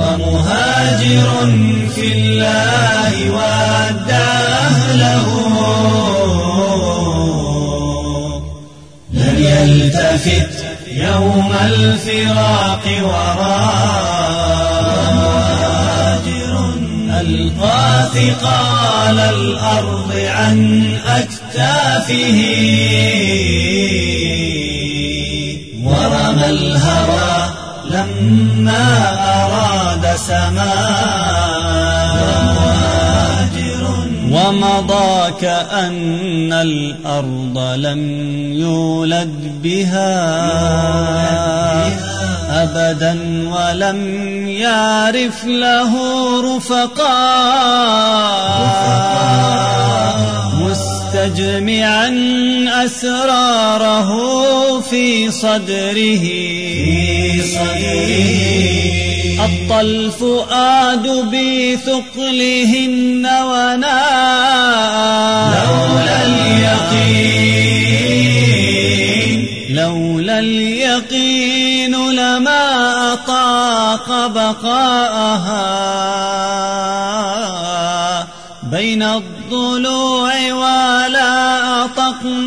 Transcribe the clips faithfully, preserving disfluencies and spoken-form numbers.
ومهاجر في الله ودع أهله لن يلتفت يوم الفراق وراء ألقى ثقال الأرض عن أكتافه ورمى الهوى لما أراد سماء ومضى كأن الأرض لم يولد بها أبدا ولم يعرف له رفقاء مستجمعا أسراره في صدره أطى الفؤاد بثقلهن وناء لولا اليقين لولا اليقين لما أطاق بقاءها بين الضلوع ولا أطقن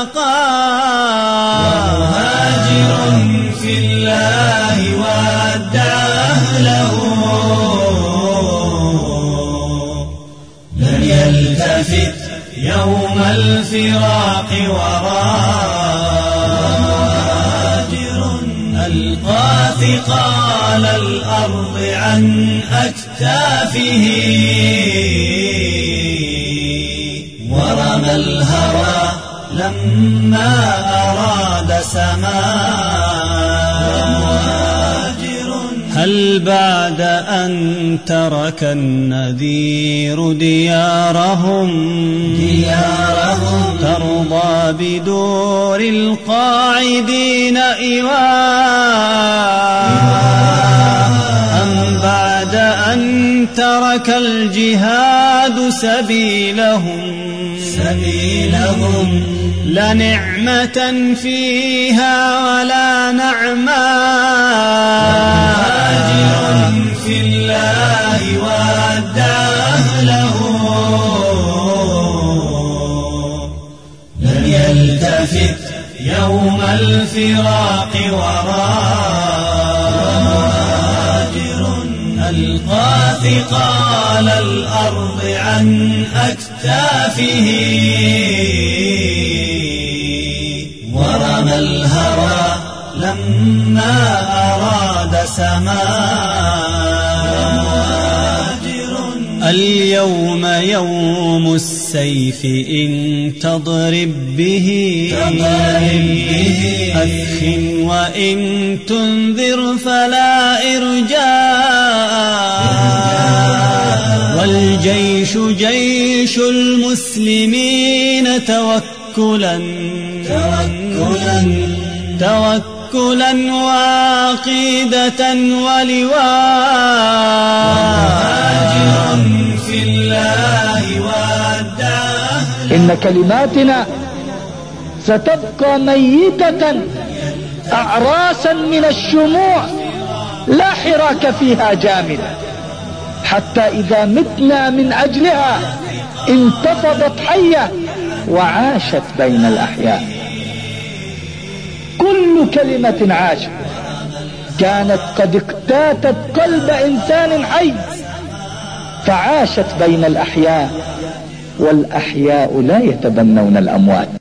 بقاء ومهاجر في الله ودع أهله لن يلتفت يوم الفراق وراء ألقى ثقال الأرض عن أكتافه ورمى الهوى لما أراد سماء هل بعد أن ترك النذير ديارهم ديارهم ترضى بدور القاعدين إيواء أم بعد أن ترك الجهاد سبيلهم سبيلهم لا نعمة فيها ولا نعماء مهاجر في الله ودع أهله لن يلتفت يوم الفراق وراء ألقى ثقال الأرض عن أكتافه ورمى الهوى لما أراد سماء اليوم يوم السيف إن تضرب به أخ وإن تنذر فلا إرجاء والجيش جيش المسلمين توكلا توكلا توكلا وعقيدة ولواء في الله ودع إن كلماتنا ستبقى ميتة أعراسا من الشموع لا حراك فيها جامد حتى إذا متنا من أجلها انتفضت حية وعاشت بين الأحياء. كل كلمة عاشت كانت قد اقتاتت قلب إنسان حي فعاشت بين الأحياء والأحياء لا يتبنون الأموات.